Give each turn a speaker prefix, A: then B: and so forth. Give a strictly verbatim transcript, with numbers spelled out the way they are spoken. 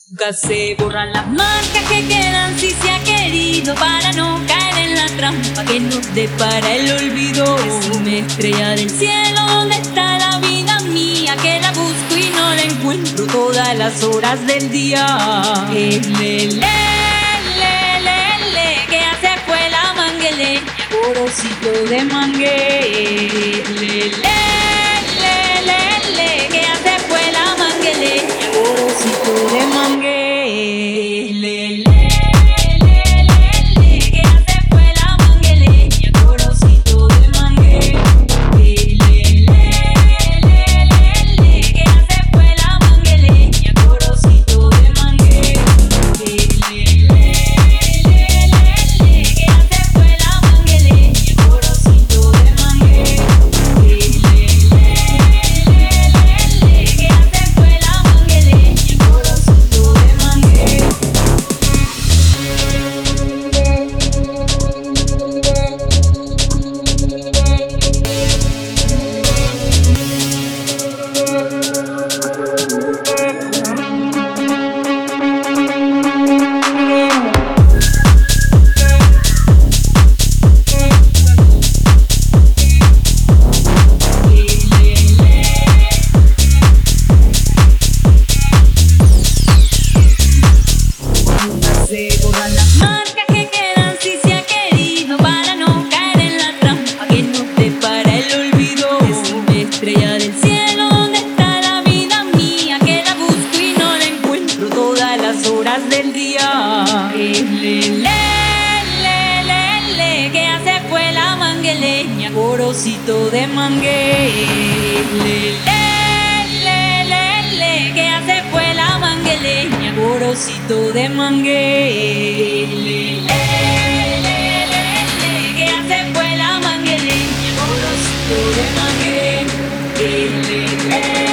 A: Nunca se borran las marcas que quedan si se ha querido, para no caer en la trampa que nos depara el olvido. Es una estrella del cielo, ¿dónde está la vida mía? Que la busco y no la encuentro todas las horas del día. Es le, le, le, le, le, que ya se fue la mangueleña, corocito de mangue. Le, le, le, le, le, que ya se fue la mangueleña, corocito de mangue. Le, le, le, le, le, que ya se fue la mangueleña, corocito de mangue. Le, le, le, le, le, que ya se fue la mangueleña, corocito de mangue. Le, le, le, le, le, que ya se fue la mangueleña, corocito de mangue. Le, le, le, le, le, que ya se fue la mangueleña, corocito de mangue. Se borran las marcas que quedan si se ha querido, para no caer en la trampa que nos depara el olvido. Es una estrella del cielo, ¿dónde está la vida mía? Que la busco y no la encuentro todas las horas del día. Es le, le, le, le, le, que ya se fue la mangueleña, corocito de mangue. Le, le, le, le, le, que ya se fue la mangueleña, corocito de mangue. Le, le, le, le, le, que ya se fue la mangueleña, corocito de mangue. Le, le, le.